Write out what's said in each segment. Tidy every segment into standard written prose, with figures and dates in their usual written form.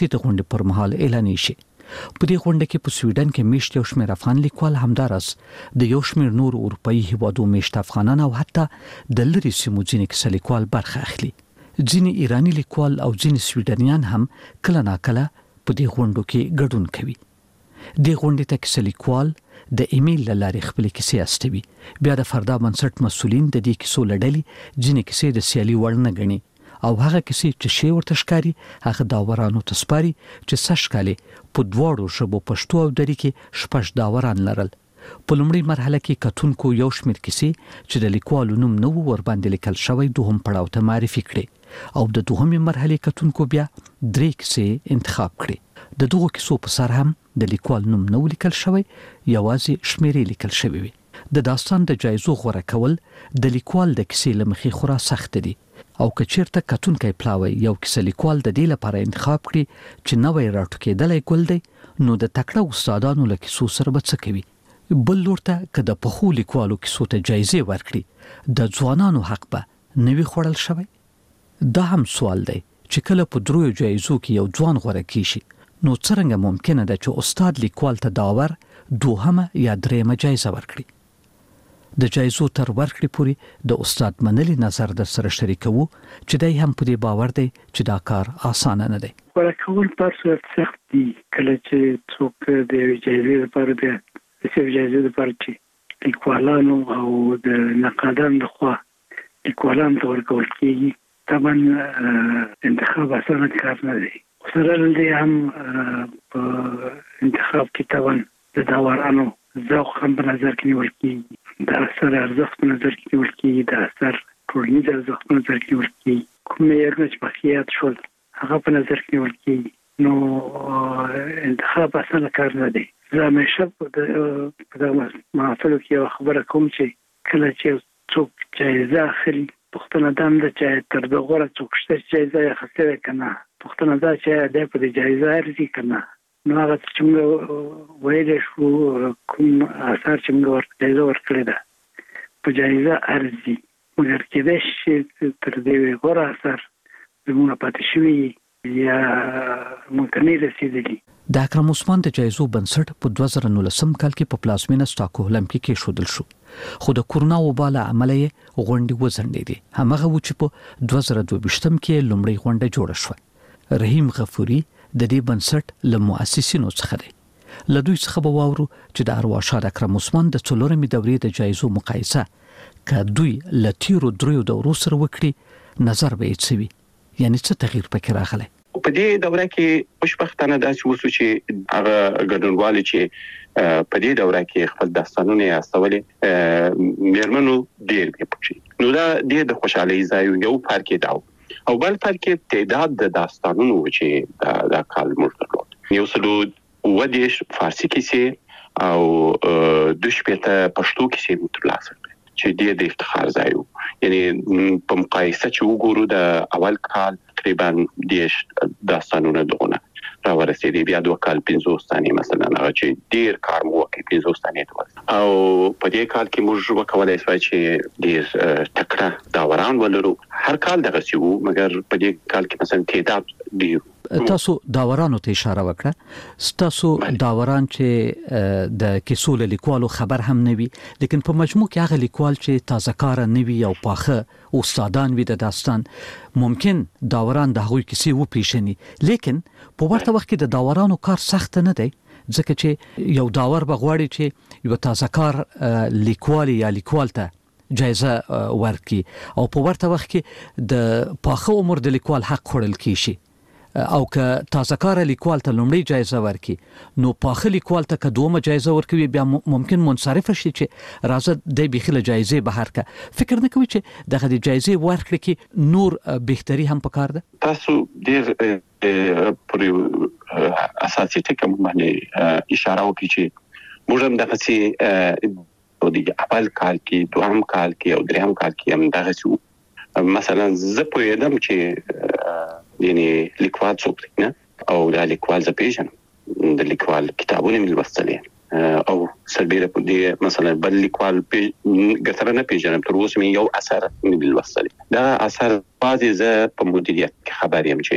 د غونډې پر مهال اعلان شي. په دې غونډه کې په سویډن کې میشت یو شمېر افغان لیکوال همدارس د یو شمېر نور اروپایي هیوادو میشت افغانان او حتی د لرې سیمو ځینې کیسه لیکوال برخه اخلي. ځینې ایرانی لیکوال او ځینې سویډنیان هم کله ناکله په دې غونډو کې ګډون کوي. د غونډې ته کیسه لیکوال د ایمیل له لارې خپل کیسې استوي. بیا د فردا بنسټ مسؤلین د دې کیسو لړلې ځینې کیسې د سیالي وړ نه ګڼي او هغه کیسې چې شی ورته ښکاري هغه داورانو ته سپاري چې سشکالي په دواړو ژبو پښتو او دري کې شپږ داوران لرل. په لومړۍ مرحله کې کتونکو یو شمېر کیسې چې د لیکوالو نوم نه و ور باندې لیکل شوی دوهم پړاو ته معرفي کړي او د دوهمې مرحلې کتونکو بیا 3 کیسې انتخاب کړي. د دغو کیسو په سر هم د لیکوال نوم نه لیکل شوی، یوازې شمیرې لیکل شوی وي. د داستان د جایزو غوړه کول د لیکوال د کیسې لمخې خورا سخت دي او کچیرته کتونکي پلاوي یو کیسه لیکوال د دې لپاره انتخاب کړي چې نوې راټوکېدلې ګل دی نو د تکړه استادانو له کیسو سره به څه کوي. بل لورته که د پخو لیکوالو کیسو ته جایزې ورکړي د ځوانانو حق به نوي خوړل شوی. دا هم سوال دی چې کله په درویو جایزو کې یو ځوان غوړه کیشي نو څنګه ممکنه ده چې استاد لیکوال ته داور دوهمه یا دریمه جایزه ورکړي. د جایزو تر ورکړې پورې د استاد منلی نظر در سره شریکوو چې دای هم په دې باور دی چې دا کار اسانه نه دی. ورکول پر صورت سخت دی کله چې څوک د جایزې لپاره د جایزې لپاره چې لیکوالانو او د نقادانو لخوا لیکوالانو ته ورکول کېږي. طبعا انتخاب اسانه کار نه دی. سره دې هم په انتخاب کې طبعا د داورانو ذوق هم په نظر کې نیول کېږي، د اثر ارزښت په نظر کې نیول کېږي، د اثر ټولنیز ارزښت په نظر کې نیول کېږي، کوم معیارونه چې پکې شول هغه په نظر کې نیول کېږي. نو انتخاب اسانه کار نه دی. زه همیشه په دغه محفلو کې یو خبره کوم چې کله چې څوک جایزه اخلي پوښتنه دا ده چې تر دغه غوړه څوک شته چې جایزه یې اخیستې که نه. پوښتنه دا چې دی په دې جایزه ارزي که نه. نو هغه چې موږ ویلی شو کوم اثر چې موږ ورته جایزه ورکړې ده په جایزه ارزي، مګر کېدای شي تر دې غوره اثر زموږ پاتې شوي یا موږ ته نه رسېدلي. د اکرم عثمان د جایزو بنسټ په 2019 کال کې په پلازمینه سټاکهولم کې کېښودل شو، خو د کورونا وبا له امله یې غونډې وځنډېدې. هماغه و چې په 2022 کې لومړۍ غونډه جوړه شوه. رحیم غفوري د دې بنسټ له مؤسسینو څخه دی. له دوی څخه به واورو چې د ارواښاد اکرم عثمان د 4مې دورې د جایزو مقایسه که دوی له تیرو دریو دورو سره وکړي نظر به یې څه وي، یعنی څه تغییر پکې راغلی. په دې دوره کې خوشبختانه داسې وسو چې هغه ګډونوالو چې په دې دوره کې خپل داستانونه یې استولې میرمنو ډېر وي پکې. نو دا ډېر د خوشحالۍ ځای یو فرق یې دا او بل فرق تعداد د داستانونو چې دا کال موږ درلود. 130 فارسی کیسې او 2 پښتو کیسې موږ ترلاسه کړې چې ډېر د افتخار ځای و. یعنی په مقایسه چې وګورو د اول کال تقریبا 10 داستانونه دغونه راورسېدي، بیا 2 کال 50 ثانیې مثلا هغه چې ډېر کار مو وکړي 50 ثانیې ته او په دې کال کې موږ وکولای شو چې ډېر تکړه داوران ولرو. هر کال دغسې وو مګر په دې کال کې مثلا تعداد ډېر. تاسو داورانو ته اشاره وکړه، تاسو داوران چې د کیسو له لیکوالو خبر هم نه وي، لیکن په مجموع کې هغه لیکوال چې تازه کار نه وي او پاخه استادان وي د داستان ممکن داوران د هغوی کیسې وپیژني، لیکن په ورته وخت کې د داورانو کار سخت نه دی ځکه چې یو داور به غواړي چې یو تازه کار لیکوال یا لیکوال ته جایزه ورکړي او په ورته وخت کې د پاخه عمر د لیکوال حق خوړل کیشي او که تازه کار لیکوال ته لومړی جایزه ورکړي نو پاخه لیکوال ته که دومه جایزه ورکوي بیا ممکن منصرف شي چې راځه د بخیله جایزه بهر کا. فکر نه کوي چې دغه د جایزه ورکړي کې نور بهتري هم پکار ده؟ تاسو ډېر پر اساسي ټکو باندې اشاره وکړئ چې موږ هم دغه او د اول کال کې دوهم کال کې او دریم کال کې هم دغه مثلا زه پوهېدم چې یعنی لیکوال څوک دی نه او دا لیکوال زه پیژنم، د لیکوال کتابونه مې لوستلې او سربیره په دې مثلا بل لیکوال ګټره نه پیژنم، تر اوسه مې یو اثر مې لوستلی. دا اثر بعضې زه په مدیریت کې خبر یم چې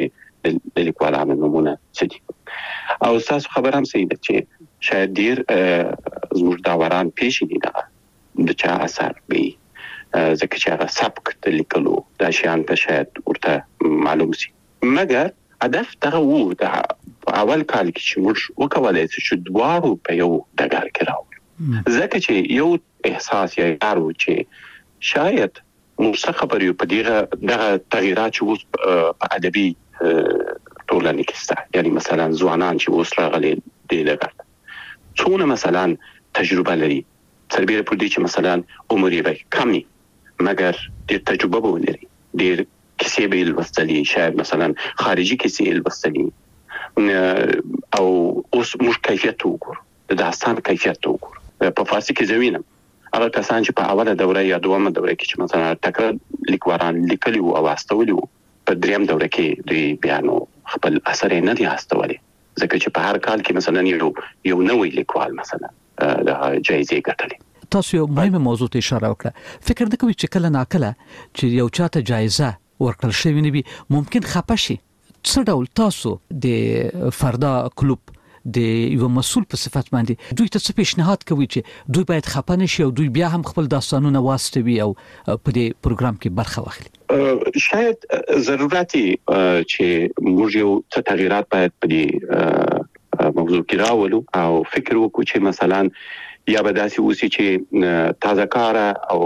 د لیکوالانو نمونه سدي او تاسو خبر هم سي چې شاید ډیر زموږ داوران پیښې دي د چا اثر به ځکه چې هغه سبک د لیکلو دا شیان په شاید ورته معلوم سي مګر هدف دغه وو د اول کال کې چې موږ وکولای چې دواړو په یو ډګر کې راوړو ځکه چې یو احساس یې کارو چې شاید موږ خبرې په دغه تغیرات چې اوس په ادبي ټولنه کې سته یعنی مثلا ځوانان چې اوس راغلي دي لګر څونه مثلا تجربه لري سربېره پر دې چې مثلا عمر یې کمی مګر د تجربه ولري ډېر کیسې به لوستلي شاید مثلا خارجي کیسې لوستلي او اوس موږ کیفیت وګورو د داستان کیفیت وګورو په فارسي کې زوینم هغه کسان چې په اوله دوره یا دومره دوره کې چې مثلا ټکر لیکوالان لیکلي او واستولي په دریم دوره کې دوی بیانو خپل اثر نه دي واستولي ځکه چې په هر کال کې مثلا یو نوې لیکوال مثلا د جایزې ګټلې تاسو یو مهمه موضوع ته اشاره وکړه فکر نه کوئ چې کله ناکله چې یو چاته جایزه ورکړل شوی نه وي ممکن خپه شي څه ډول تاسو د فردا کلوب د یو مسؤل په صفت باندې دوی ته څه پیشنهاد کوي چې دوی باید خپه نشي او دوی بیا هم خپل داستانونه واستوي او په دې پروګرام کې برخه واخلي شاید ضرورتي چې موږ یو څه تغیرات باید په دې موضوع کې راولو او فکر وکړو چې مثلا یا به داسې وسی چې تازه کار او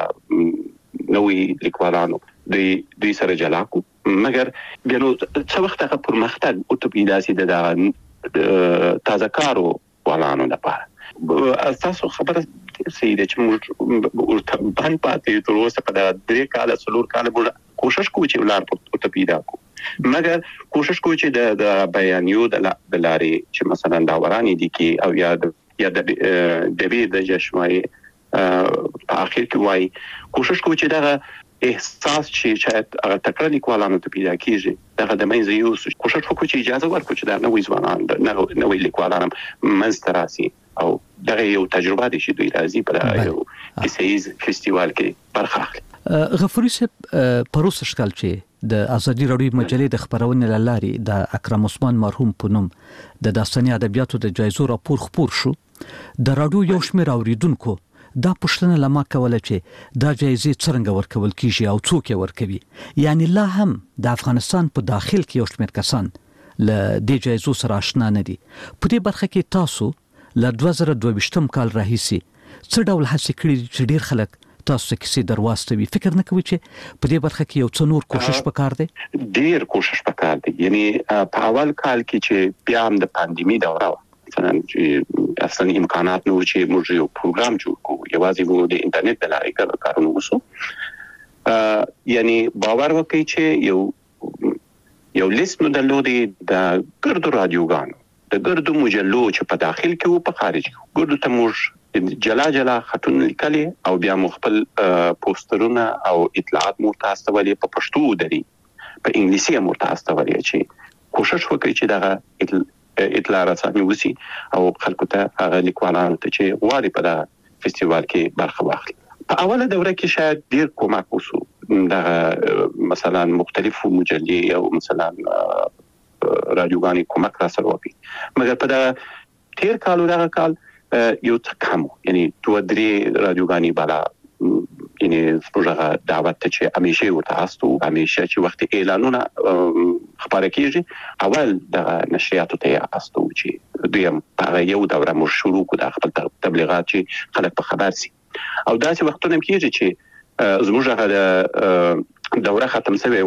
نوې لیکوالانو دوی سره جلا کو مګر بیا نو څه وخت هغه پرمختګ او تبدیلات د تازه کارو ولانو لپاره اساسو خبره سیده چې موږ ورته باندې پاتې تر اوسه په 3 کال 4 کال کوشش کوو چې ولار ته پیدا کو مګر کوشش کوو چې د بیانیو د لارې چې مثلا داورانی دي کې او یا د جشنوي په اخر کې وای کوشش کوو چې دغه احساس چې شاید هغه تکرار لیکوالانو ته پیدا کیږي دغه د منځ یو کوشش وکړو چې اجازه ورکړو چې دا نوې ځوانان نوې لیکوالان منځ او دغه یو تجربه دي چې دوی راځي په یو کیسیز فستیوال کې برخه اخلي غفوري صاحب پروسه شکل چې د ازادي راډیو مجلې د خبرونې لاري د اکرم عثمان مرحوم پونم د داستاني ادبیاتو د جایزو راپور خپور شو د راډیو یو شمېر اوریدونکو دا پښتنه لما کوله چې دا جایزې څنګه ورکول کیږي او څوک یې ورکوي یعنی لا هم د افغانستان په داخل کې یو شمېر کسان ل دې جایزو سره آشنا نه دي په دې برخه کې تاسو ل 2022 کال راهیسي څه ډول هڅې کړې چې ډیر خلک تاسو کې درواستوي فکر نه کوي چې په دې برخه کې یو څه نور کوشش وکړ دي ډیر کوشش وکړ دي یعنی په اول کال کې چې بیا هم د پاندیمي دوره مثلا چې اصلا امکانات نو چې موږ یو پروګرام جوړ کوو یوازې وو د انټرنیټ د لارې کارونه وسو یعنی باور وکړئ چې یو لیست نو درلودي د ګردو رادیوګانو د ګردو مجلو چې په داخل کې او په خارج کې ګردو ته موږ جلا خطونه لیکلي او بیا مخبل پوسټرونه او اطلاعات مرتاستولې په پښتو دري په انګلیسي مرتاستولې چې کوشش وکړي چې دغه اطلاع رساني وسی او خلکو ته هغه لیکوالانو ته چې غواړي په دا فستیوال کې برخه واخلي په اوله دوره کې شاید ډیر کومک وسو دغه مثلا مختلفو مجلې او مثلا رادیوګاني کومک را سره وکړي مګر په دا تیر کالو دغه کال یو څه کم یعنی 2-3 رادیوګاني بالا یعنی پروژه دعوت ته چې همیشه ورته هستو همیشه چې وخت اعلانونه خبره کیږي اول د نشریاتو ته هستو چې دویم هغه یو دوره مو شروع کو د خپل تبلیغات چې خلک په خبر سي او داسې وختونه کیږي چې زموږ هغه دوره ختم شوه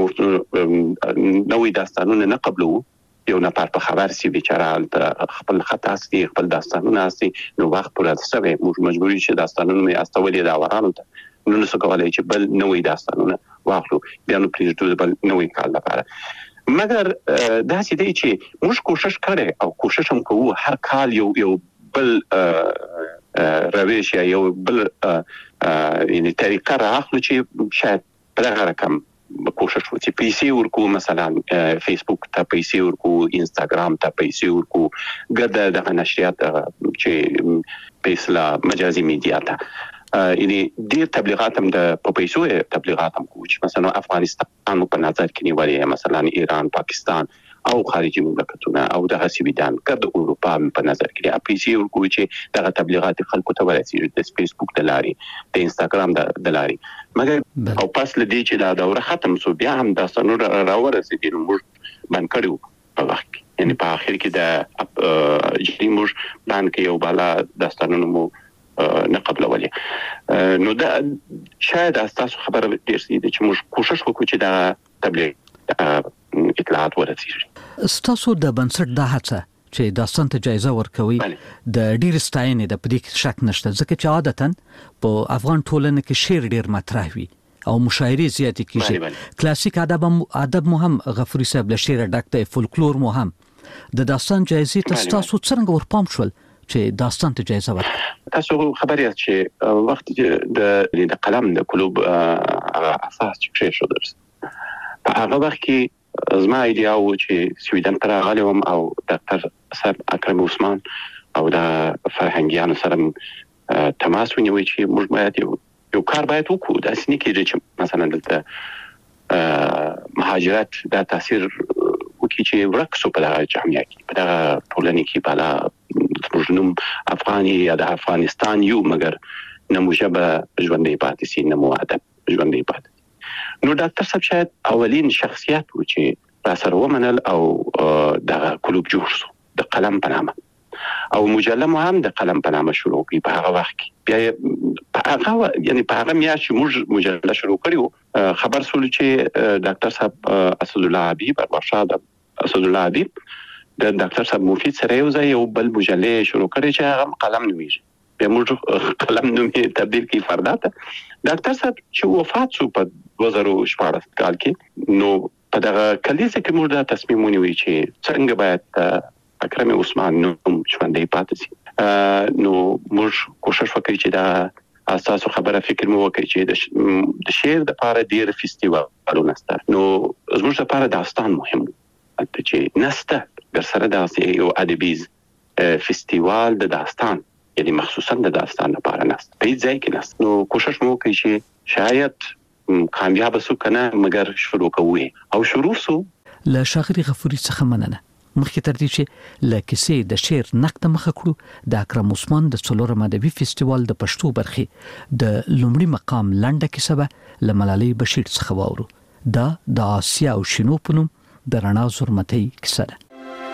نوې داستانونه نه قبلو یو نفر په خبر سي بیچاره خپل خطا سي خپل داستانونه سي نو وخت پر اساسه موږ مجبوري چې داستانونه مې استولې دا ورانو ته نو څه کولای چې بل نوې داستانونه واخلو بیا نو پریږدو بل نوې کال لپاره مګر داسې دی چې موږ کوشش کړو او کوشش هم کوو هر کال یو بل روش یا یو بل یعنی طریقه راخلو چې شاید په دغه رقم کوشش وکړي پیسې ورکو مثلا فیسبوک ته پیسې ورکو انستګرام ته پیسې ورکو ګرځه د نشریات چې پیسلا مجازي میډیا ته یعنی ډیر تبلیغات هم د پیسو تبلیغات هم کوي مثلا افغانستان په نظر کې نیولې مثلا ایران پاکستان او خارجي مملکتونه او د سویډن کډ اروپا په نظر کې پیسې ورکوي چې دغه تبلیغات خلکو ته ورسیږي د فیسبوک د لارې د انستګرام د لارې مګر او پس لدی چې دا دوره ختم سو بیا هم د سنور راورسېږي نو موږ باندې کړو په وخت یعنی په اخر کې د جری موږ باندې یو بالا داستانونو مو نه قبلولې نو دا شاید تاسو خبره ډیر سي چې موږ کوشش وکړو چې دا تبلیغ اطلاعات ورسیږي ستاسو د بنسټ د هڅه چې داستان ته جایزه ورکوي د ډیر ستاینې د پدې شک نشته ځکه چې عادتاً په افغان ټولنه کې شعر ډیر مطرح وي او مشاعرې زیاتې کیږي کلاسیک ادب مو هم غفوري صاحب له شعر ډک دی فولکلور مو هم د داستان جایزې ته تاسو څنګه ورپام شول چې داستان ته جایزه ورکړي تاسو خبرې چې وخت د قلم د کلوب اساس چې شو درس په هغه وخت کې زما ایډیا و چې سویډن ته راغلم او ډاکټر صاحب اکرم عثمان او د فرهنګیانو سره تماس ونیوي چې موږ باید یو کار باید وکړو د اسنی کې چې مثلا د مهاجرت د تاثیر وکړي چې ورکسو په دغه جامعه کې په دغه ټولنه کې بالا زموږ افغاني یا د افغانستان یو مګر نموژبه ژوندې پاتې سي نمو ادب ژوندې پاتې نو ډاکټر صاحب شاید اولین شخصیت و چې را سره ومنل او د کلوب جوړ شو د قلم په نامه او مجله مو هم د قلم په نامه شروع کړي په هغه وخت کې بیا په هغه یعنی په هغه میاشت چې موږ مجله شروع کړو خبر سول چې ډاکټر صاحب اسد الله حبیب ورشاد اسد الله حبیب د ډاکټر صاحب مفید سره یو بل مجله شروع کړي چې هغه قلم نومیږي بیا موږ قلم نومي تبدیل کړي فرداته ډاکټر صاحب چې وفات شو په 2014 کال کې نو په دغه کلیسه کې موږ دا تصمیم ونیوي چې څنګه باید اکرم عثمان نوم ژوندې پاتې سي نو موږ کوشش وکړو چې دا اساسو خبره فکر مو وکړي چې د شعر د لپاره ډیر فیسټیوالونه نشته نو زموږ لپاره داستان مهم دی چې نسته ګرسره داسې یو ادبي فیسټیوال د داستان یعنی مخصوصا د داستان لپاره نست په دې ځای کې نست نو کوشش مو وکړي چې شاید کامیاب سو کنه مګر شروع کوو او شروع سو له شاغري غفوري څخه مننه مخکې تر دې چې له کیسې د شعر نقد مخه کړو د اکرم عثمان د څلورم ادبي فیسټیوال د پښتو برخې د لومړي مقام لنډه کیسه به له ملالۍ بشیر څخه واورو دا د آسیا او شینو په نوم د رڼا زرمتۍ کیسه ده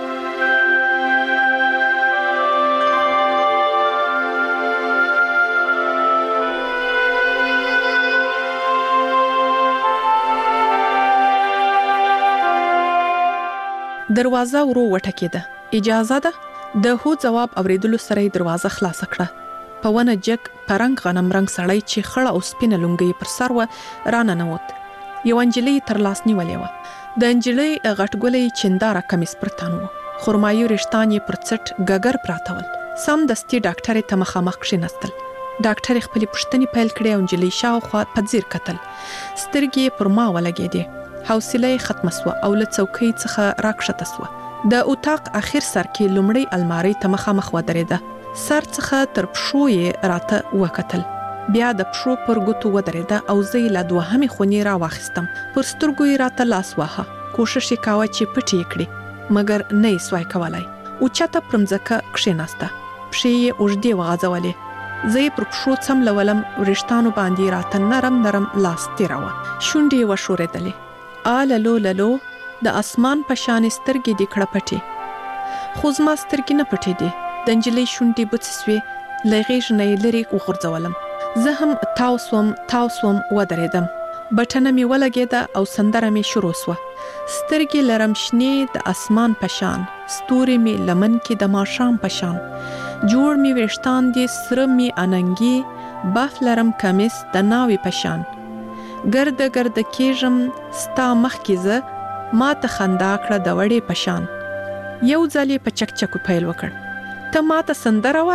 دروازه ورو وټکېده اجازه ده د هو جواب اوریدلو سره دروازه خلاص کړه په ونه جک پرنګ غنم رنگ سړی چې خړه او سپینه لونګي پر سر و رانه نوت یو انجلی تر لاس نیولې و د انجلی غټګولې چنداره کمیس پرتانو خرمایو رښتانې پر څټ ګګر پراتول سم دستي ډاکټر ته مخامخ شینستل ډاکټر خپل پښتني پیل کړي او انجلی شاوخوا په ځیر کتل سترګې پر ما ولګېدې حوصله ختم سو او له څوکۍ څخه راکښته سو د اتاق اخر سر کې لومړی الماری ته مخامخ ودرېده سر څخه تر پښو یې راته وکتل بیا د پښو پر ګوتو ودرېده او زه له دوهمې خونې را واخیستم پر سترګو یې راته لاس واهه کوشش یې کاوه چې پټ یې کړي مګر نه یې سوای کولای اوچته پر مځکه کښېناسته پښې یې اوږدې وغځولې زه یې پر پښو څملولم وریښتانو باندې راته نرم نرم لاس تېراوه شونډې یې وښورېدلې آللو للو د اسمان په شان سترګې د کړه پټې خو زما سترګې نه پټې دي د انجلۍ شونډې بوڅې له غېږ نه یې لرې وغورځولم زه هم تاو سوم ودرېدم بټنه مې ولګېده او سندره مې شروع سوه سترګې لرم شنې د اسمان په شان ستوري مې لمن کې د ماښام په شان جوړ مې ویښتان دي سره مې اننګي باف لرم کمیس د ناوې په شان ګرد کېږم ستا مخ کې زه ما ته خندا کړه د وړې په شان یو ځل یې په چکچکو پیل وکړ ته ما ته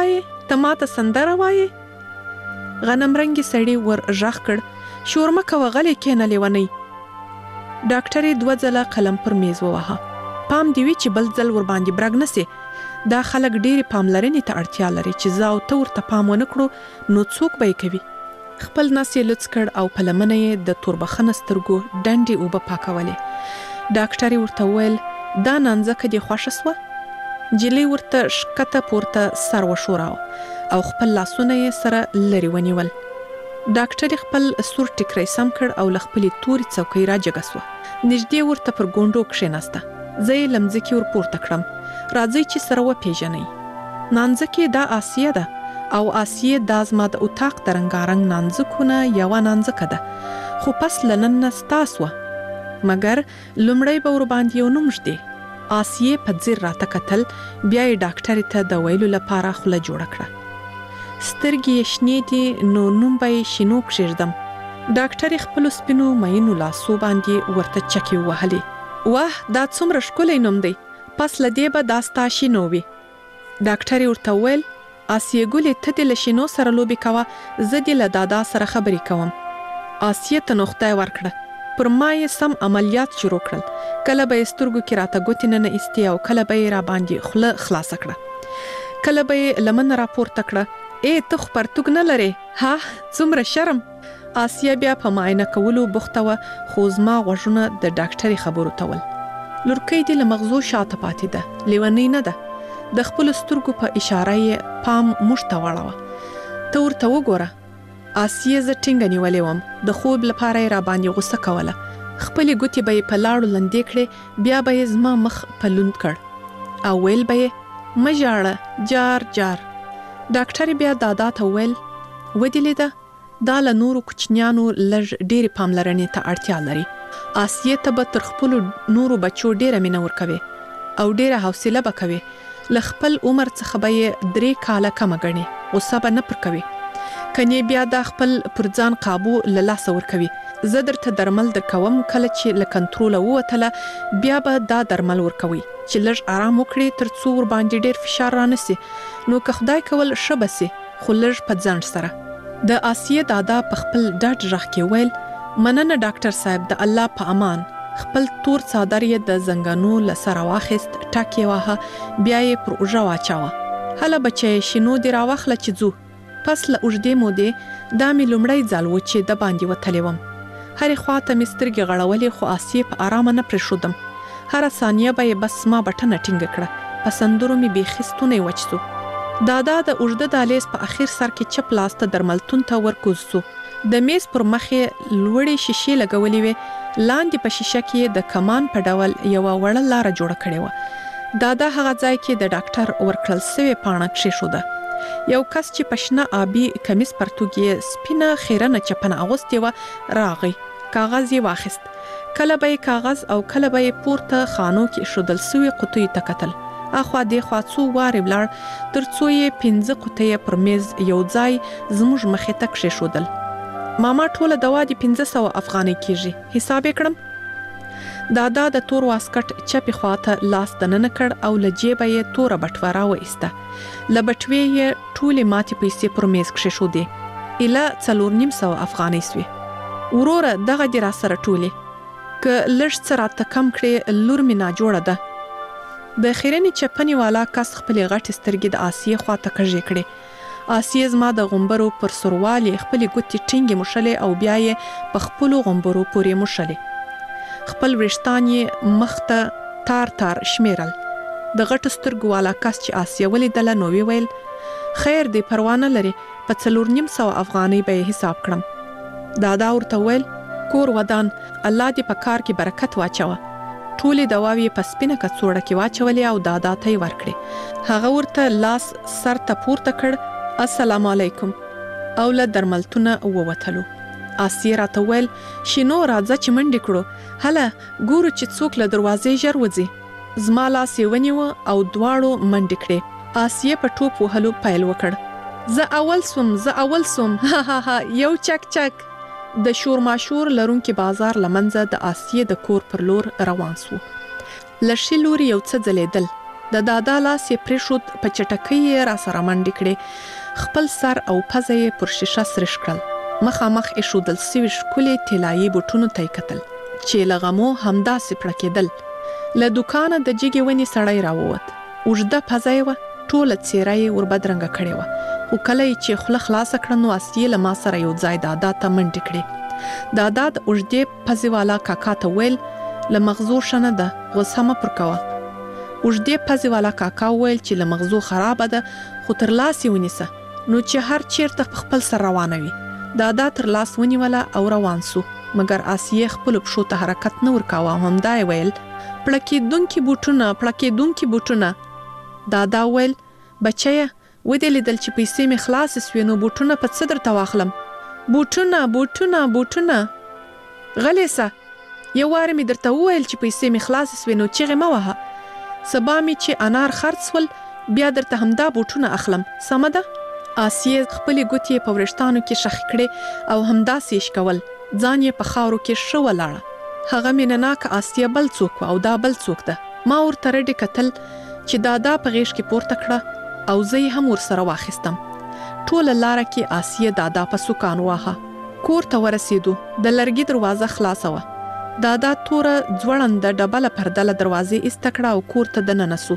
سندره وایې غنم رنګي سړی ور غږ کړ شور مه کوه غلی کښېنه لیونۍ ډاکټر یې 2 ځله قلم پر میز وواهه پام دې وي چې بل ځل ور باندې برګ نه سي دا خلک ډېرې پاملرنې ته اړتیا لري چې زه او ته ورته پام ونه کړو نو څوک به یې کوي خپل نس یې لڅ کړ او په لمنه یې د توربخنه سترګو ډنډې اوبه پاکولې. ډاکټر ورته وویل دا نانځکه دې خوښه سوه؟ نجلۍ ورته ښکته پورته سر وښوراوه او خپل لاسونه یې سره لرې ونیول. ډاکټر خپل سور ټیکری سم کړ او له خپلې تورې څوکۍ راجګه سوه. نږدې ورته پر ګونډو کښېناسته. زه یې له مځکې ور پورته کړم. راځئ چې سره وپېژنئ. نانځکې دا آسیه ده او آسیه دا زما د اتاق د رنګارنګ نانځکونه یوه نانځکه ده، خو پس له نن نه ستا سوه. مګر لومړی به ورباندې یو نوم ږدې. آسیه په ځیر راته کتل، بیا یې ډاکټرې ته د ویلو لپاره خوله جوړه کړه. سترګې یې شنې دي نو نوم به یې شینو کښېږدم. ډاکټرې خپلو سپینو مینو لاسو باندې ورته چکې ووهلې. واه دا څومره ښکلی نوم دی، پس له دې به دا ستا شینو وي. ډاکټرې ورته وویل آسیه ګلې ته دې له شینو سره لوبې کوه، زه دې له دادا سره خبرې کوم. آسیه ته نو خدای ورکړه. پر ما یې سم عملیات شروع کړل. کله به یې سترګو کې راته ګوتې نه ایستې او کله به یې را باندې خوله خلاصه کړه. کله به یې لمنه راپورته کړه. ته خو پرتوګ نه لرې، ها څومره شرم. آسیه بیا په معاینه کولو بوخته وه، خو زما غوږونه د ډاکټرې خبرو ته ول. لورکۍ دې له مغزو شاته پاتې ده، لیونۍ نه ده. د خپلو سترګو په اشاره یې پام موږ ته واړوه. ته ورته وګوره. آسیه زه ټینګه نیولې وم. د خوب لپاره یې را باندې غوسه کوله. خپلې ګوتې به یې په لاړو لندې کړې، بیا به یې زما مخ په لوند کړ او ویل به یې مه ژاړه جار جار. ډاکټرې بیا دادا ته وویل ودې لیده دا له نورو کوچنیانو لږ ډېرې پاملرنې ته اړتیا لري. آسیه ته به تر خپلو نورو بچو ډېره مینه ورکوي او ډېره حوصله به کوي. له خپل عمر څخه به یې 3 کاله کمه ګڼي، غوسه به نه پر کوي. کني بیا دا خپل پر ځان قابو له لاسه ورکوي. زه درته درمل درکوم، کله چې له کنټروله ووتله بیا به دا درمل ورکوي چې لږ آرام وکړي تر څو ور باندې ډېر فشار رانسي. نو که خدای کول ښه به سي، خو لږ په ځنډ سره. د آسیه دادا په خپل ډاډ غږ کې ویل مننه ډاکټر صاحب، د الله په امان. خپل تور څادر یې د زنګانو له سره واخیست، ټاکې واهه، بیا یې پر اوږه واچاوه. هله بچی شینو دې راواخله چې ځو. پس له اوږدې مودې دا مې لومړی ځل و چې د باندې وتلې وم. هرې خوا ته مې سترګې غړولې، خو آسیه په آرامه نه پرېښودم. هره ثانیه به یې بس ما بټنه ټینګه کړه. په سندرو مې بیخي ستونی وچ سو. دادا د اوږده دهلیز په اخر سر کې چپ لاس ته درملتون ته ورکوز سو. د میز پر مخ یې لوړې شیشې لګولې وې. لاندې په شیشه کې د کمان په ډول یوه وړه لاره جوړه کړې وه. دادا هغه ځای کې د ډاکټر ورکړل سوې پاڼه کښېښوده. یو کس چې په شنه آبي کمیس پرتوګ یې سپینه خیرنه چپنه اغوستې وه راغی. کاغذ یې واخیست. کله به یې کاغذ او کله به یې پورته خانو کې ایښودل سوې قطیو ته کتل. اخوا دېخوا څو وارې ولاړ تر څو یې 5 قطۍ پر میز یو ځای زموږ مخې ته کښېښودل. ماما ټوله دوا دې 500 افغانۍ کېږي، حساب یې کړم. دادا د تور واسکټ چپې خواته لاس دننه کړ او له جیبه یې توره بټوه راوایسته. له بټوې یې ټولې ماتې پیسې پر میز کښېښودې. ایله 450 افغانۍ سوې. وروره دغه دې راسره ټولې، که لږ څه راته کم کړې لور مې ناجوړه ده. د خیرنې چپنې والا کس خپلې غټې سترګې د آسیې خواته کږې کړې. آسیې زما د غومبرو پر سروال یې خپلې ګوتې ټینګې موښلې او بیا یې په خپلو غومبرو پورې موښلې. خپل وریښتان یې مخ ته تار تار شمیرل. د غټو سترګو والا کس چې آسیه ولیدله نو وی ویل خیر دی پروا نه لري، په 450 افغانۍ به یې حساب کړم. دادا ورته ویل کور ودان، الله دې په کار کې برکت واچوه. ټولې دواوې په سپینه کڅوړه کې واچولې او دادا ته یې ورکړې. هغه ورته لاس سر ته پورته کړ، السلام علیکم، او له درملتونه ووتلو. آسیه راته ویل شینو راځه چې منډې کړو، هله ګورو چې څوک له دروازې ژر وځي. زما لاس یې ونیوه او دواړو منډې کړې. آسیه په ټوپ وهلو پیل وکړ. زه اول سوم ها ها ها، یو چک چک. د شور ماشور لرونکي بازار لمنځه د آسیه د کور پر لور روان سو. لشي لوري یو څه ځلېدل. د دادا لاس یې پرېښود، په چټکۍ یې را سره منډې کړې. خپل سر او پزه یې پر شیشه سرش کړل. مخامخ ایښودل سوي ښکلې طلایي بوټونو ته یې کتل چې له غمو همداسې پړکېدل. له دوکانه د جګې ونې سړی راووت. اوږده پزه یې وه، ټول څیره یې وربدرنګه کړې و، خو کله چې خوله خلاص کړه نو آسیه له ما سره یو ځای دادا ته منډې کړې. دادا د اوږدې پزې والا کاکا ته ویل له مغزو شنه ده، غوسه مه پر کوه. اوږدې پزې والا کاکا ویل چې له مغزو خرابه ده، خو تر لاس یې ونیسه نو چې هر چیرته په خپل سر روانه وي. دادا تر لاس ونیوله او روان سو، مګر آسیه خپل پښو ته حرکت نه ورکاوه. همدا یې ویل پړکېدونکي بوټونه، پړکېدونکي بوټونه. دادا ویل بچیه ودې لیدل چې پیسې مې خلاصې سوې نو بوټونه په څه درته واخلم؟ بوټونه بوټونه بوټونه. غلې سه، یو وار مې درته وویل چې پیسې مې خلاصې سوې نو چیغې مه وهه. سبا مې چې انار خرڅ ول بیا درته همدا بوټونه اخلم، سمه ده؟ آسیه خپلې ګوتې په ورشتانو کې شخې کړې او همداسې یې شکول، ځان یې په خاورو کې ښه ولاړه. هغه مینهناکه آسیه بل څوک و او دا بل څوک ده. ما ورته رډې کتل چې دادا په غېږ کې پورته کړه او زه یې هم ورسره واخیستم. ټوله لاره کې آسیه دادا په سوکان واهه. کور ته ورسېدو، د لرګي دروازه خلاصه وه. دادا توره ځوړنده ډبله پرده له دروازې ایسته کړه او کور ته دننه سو.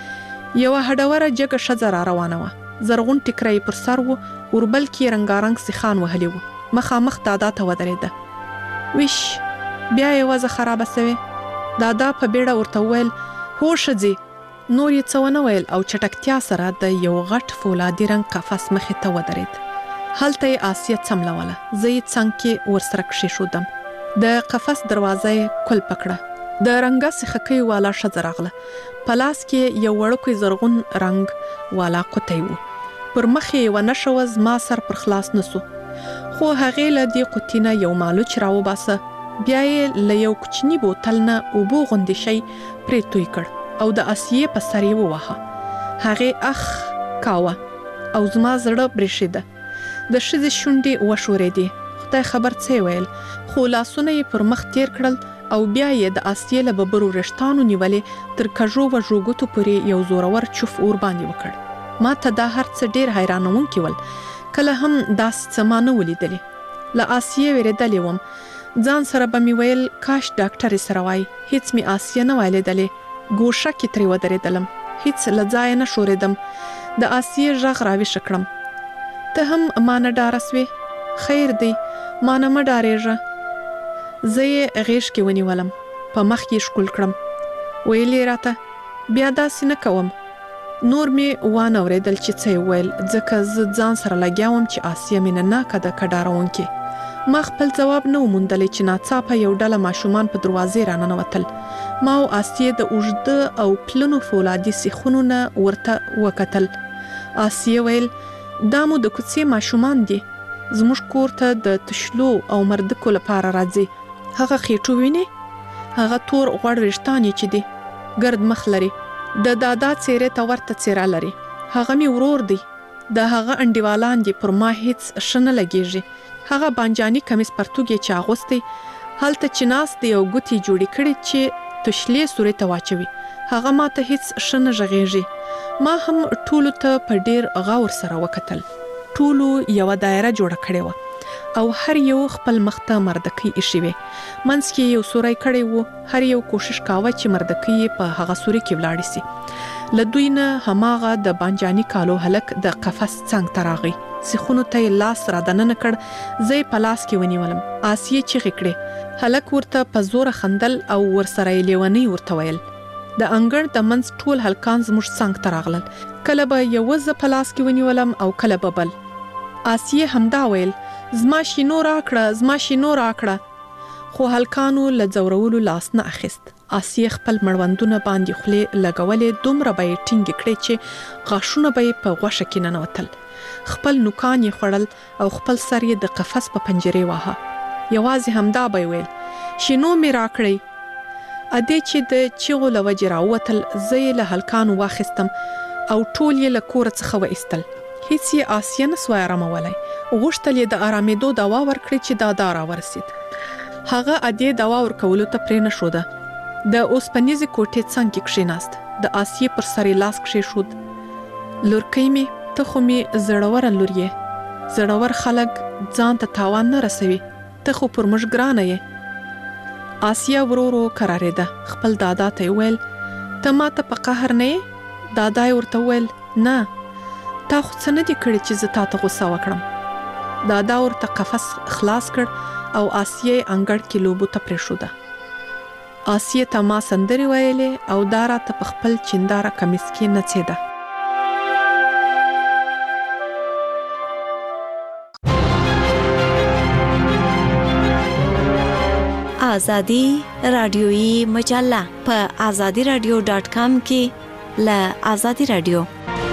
یوه هډوره جګه ښځه را روانه وه، زرغون ټیکری پر سر و، وربل کې رنګارنګ سیخان وهلی و. مخامخ دادا ته ودرېده. ویش بیا یې وضع خرابه سوې. دادا په بیړه ورته وویل هو ښځې. نور یې څه ونه ویل او چټکتیا سره د یو غټ فولادي رنګ قفس مخې ته ودرېد. هلته یې آسیه څملوله، زه یې څنګ کې ورسره کښېښودم. د قفس دروازه یې کل پکړه. د رنګه سیخکۍ والا ښځه راغله، په لاس کې یو وړوکی زرغون رنګ والا قوطی و. پر مخ یې ونه شوه، زما سر پر خلاص نسو، خو هغې له دې قوطي نه یو مالوچ راوباسه، بیا یې له یو کوچني بوتل نه اوبو غوندې شی پرې توی کړ او د آسیې په سر یې وواهه. هغې اخ کاوه او زما زړه برېښېده. د ښځې شونډې وښورېدې، خدای خبر څه ویل، خو لاسونه یې پر مخ تیر کړل او بیا یې د آسیې له ببرو رشتانو نیولې تر کژو وژو ګوتو پورې یو زورور چوف اور باندې وکړ. ما ته دا هر څه ډېر حیرانونکي ول، کله هم داسې څه ما نه ولیدلې. له آسیې وېرېدلې وم، ځان سره به مې ویل کاش ډاکټر یې سره وای. هیڅ مې آسیه نه وای لیدلې. ګوښه کې ترې ودرېدلم، هیڅ له ځایه نه شورېدم. د آسیې غږ راویښه کړم. ته هم ما نه ډاره سوې؟ خیر دی، ما نه مه ډارېږه. زه یې غېږ کې ونیولم، په مخ کې ښکل کړم. ویلې راته بیا داسې نه کوم. نور مې وانه اورېدل چې څه یې ویل، ځکه زه ځان سره لګیا وم چې آسیه مینهناکه ده که ډارونکې. ما خپل ځواب نه و موندلی چې ناڅاپه یو ډله ماشومان په دروازې راننوتل. ما او آسیه د اوږده او پلنو فولادي سیخونو نه ورته وکتل. آسیه ویل دا مو د کوڅې ماشومان دي، زموږ کور ته د تشلو او مردکو لپاره راځي. هغه خېټو وینې؟ هغه تور غوړ ویښتان یې چې دي، ګرد مخ لري، د دادا څیرې ته ورته څیره لري. هغه می ورور دی، د هغه انډیوالان دي، پر ما هیڅ ښه نه لګیږي. هغه بانجاني کمیس پرتوګ یې چې اغوستی، هلته چې ناست دی او ګوتې جوړې کړي چې تشلې سورې ته واچوي، هغه ما ته هیڅ ښه نه غږیږي. ما هم ټولو ته په ډیر غور سره وکتل. ټولو یوه دایره جوړه کړې وه او هر یو خپل مخ ته مردکۍ ایښې وې. منځ کې یو سوری کړی و، هر یو کوشش کاوه چې مردکۍ یې په هغه سوري کې ولاړې سي. له دوی نه هماغه د بانجاني کالو هلک د قفس څنګ ته راغی. سیخونو ته یې لاس را دننه کړ، زه یې په لاس کې ونیولم. آسیې چیغې کړې. هلک ورته په زوره خندل او ورسره یې لیونۍ ورته ویل. د انګړ د منځ ټول هلکان زموږ څنګ ته راغلل، کله به یوه زه په لاس کې ونیولم او کله به بل. آسیې همدا ویل زما شینو راکړه، زما شینو راکړه، خو هلکانو له ځورولو لاس نه اخیست. آسیې خپل مړوندونه باندې خولې لګولې، دومره به یې ټینګې کړې چې غاښونه به یې په غوښه کې ننوتل. خپل نوکان یې خوړل او خپل سر یې د قفس په پنجرې واهه. یوازې همدا به یې ویل شینو مې راکړئ. ادې چې د چیغو له وجې راووتل، زه یې له هلکانو واخیستم او ټول یې له کوره څخه وایستل. هیڅ یې آسیه نه سوای ارامولی. غوښتل یې د ارامېدو دوا ورکړي چې دادا راورسېد. هغه ادې دوا ورکولو ته پرې نه ښوده. د اوسپنیزې کوټې څنګ کې کښېناست. د آسیې پر سر یې لاس کښېښود. لورکۍ مې، ته خو مې زړوره لور یې. زړور خلک ځان ته تاوان نه رسوي، ته خو پر موږ ګرانه یې. آسیه ورو ورو کرارېده. خپل دادا ته یې ویل ته ما ته په قهر نه یې؟ دادای ورته ویل نه تا خو څه نه دي کړي چې زه تا ته غوسه وکړم. دادا ورته قفس خلاص کړ او آسیه انګړ کې لوبو ته پرېښوده. آسیه ته ما سندرې ویلې او دا راته په خپل چنداره کمیس کې نڅېده. آزادی رادیویی مجله په azadiradio.com کې له آزادی رادیو.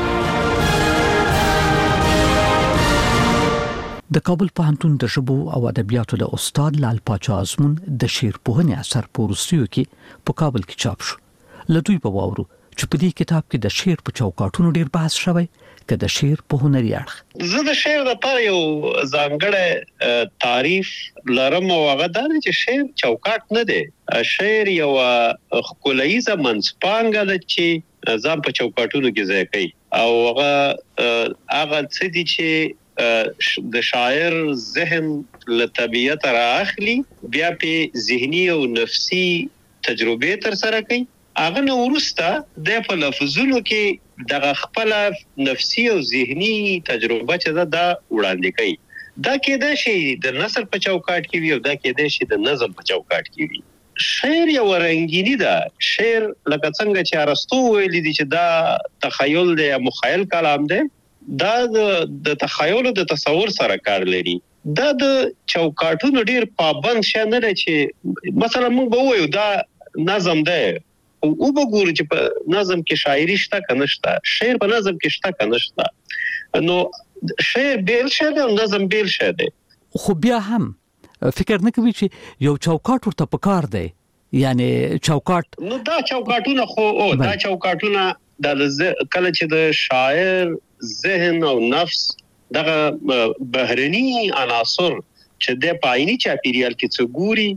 د کابل پوهنتون د ژبو او ادبیاتو د استاد لال پاچا ازمون د شعر پوهنې اثر په روسیو کې په کابل کې چاپ شو. له دوی په واورو چې په دې کتاب کې د شعر په چوکاټونو ډیر بحث شوی که د شعر په هنري اړخ. زه د شعر لپاره یو ځانګړی تعریف لرم او هغه دا چې شعر چوکاټ نه دی. شعر یو ښکلاییزه منځپانګه ده چې ځان په چوکاټونو کې ځای کوي او هغه څه دي چې د شاعر ذهن له طبيعت راخلي بیا په ذهني او نفسي تجربه تر سره کوي. هغه نو ورسته د په لفظونو کې د خپل نفسي او ذهني تجربه چې دا وړاندې کوي. دا کېدای شي د نثر په چوکاټ کې وي او دا کېدای شي د نظم په چوکاټ کې وي. شعر یو رنگینی ده. شعر لکه څنګه چې ارسطو ویلي دي چې دا تخیل دی یا مخیل کلام دی، دا د تخیل او د تصور سره کار لري. دا د چوکاټونو ډیر پابند شې نه لري چې مثلا موږ به وایو دا نظم دی او وګورو چې په نظم کې شاعري شته کنه شته، شعر په نظم کې شته کنه شته. نو شعر بیل شه او نظم بیل شه دی. خو بیا هم فکر نه کوي چې یو چوکاټ ورته پکار دی، یعنی چوکاټ نو دا چوکاټونه خو دا چوکاټونه د کله چې د شاعر ذهن او نفس دغه بهرني عناصر چې د پایني چاپیریال کې څه ګوري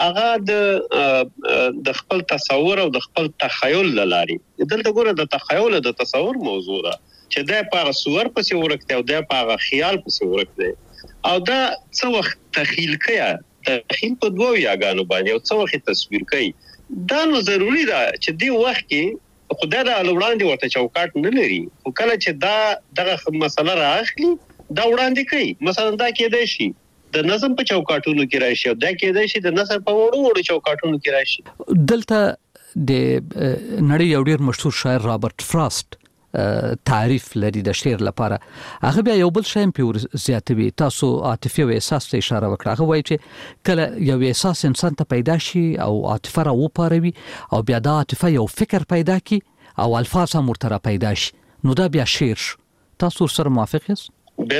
هغه د خپل تصور او د خپل تخیل لاري. دلته ګوره د تخیل او د تصور موضوع ده چې د په صور پسې ورکته او د په خیال پسې ورکته او دا څه وخت تخیل کوي. تخیل په دوه یاګانو باندې او څه وخت تصویر کوي. دا نو ضروری ده چې دی وخت کې خدای دا وړاندې ورته چوکاټ نه لري. خو کله چې دا دغه مسله راخلي دا وړاندې کوي. مثلا دا کېدای شي د نظم په چوکاټونو کې راشي او دا کېدای شي د نثر په وړو چوکاټونو کې راشي. دلته د نړۍ یو ډیر مشهور شاعر رابرټ فراست تعریف لري د شعر لپاره. هغه بیا یو بل شی په زیاتوي. تاسو عاطفي او احساس ته اشاره وکړه. هغه وایي چې کله یو احساس انسان ته پیدا شي او عاطفه را وپاروي او بیا د عاطفه یو فکر پیدا کی او الفاظ هم ورته پیدا شي نو دا بیا شعر شو. تاسو سره موافق یاست؟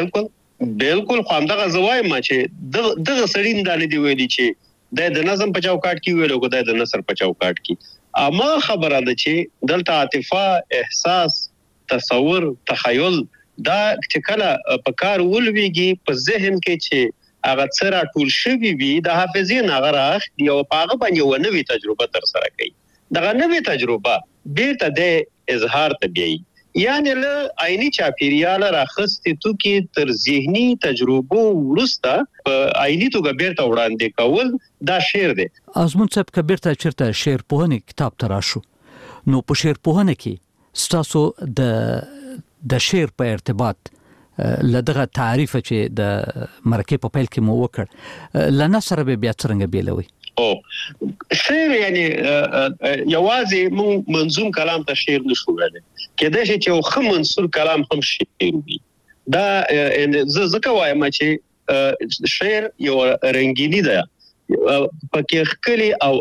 بالکل خو همدغه زوای ما چې دغه سړی نه دی ویلي چې د نظم په چوکاټ کې ویلو کو د نثر په چوکاټ کې. اما خبره ده چې دلته عاطفه، احساس، تصور، تخیل دا چې کله په کار ولويږي په ذهن کې چې هغه څه را ټول شوی وي د حافظې نه غراخ دی او هغه باندې یو نوې تجربه تر سره کوي. دغه نوې تجربه بیرته د اظهار ته بیاي، یعنی له عیني چاپیریال راخستې تو کې تر ذهني تجربو ورسته په عیني توګه بیرته وړاندې کول دا شعر دی. ازمون صاحب کبیرته چرته شعر پوهنې کتاب تراشو نو په شعر پوهنې کې ستاسو د شعر په ارتباط لدغه تعریف چې د مرکه په پیل کې مو وکړ لنثر به بیا څنګه بیلوي؟ شعر یعنی یوازې مون منظوم کلام ته شعر نشو ویل کېدای شي چې خو منثور کلام هم شعر وي. دا زکه وایم چې شعر یو رنگینی ده پکې خکلی او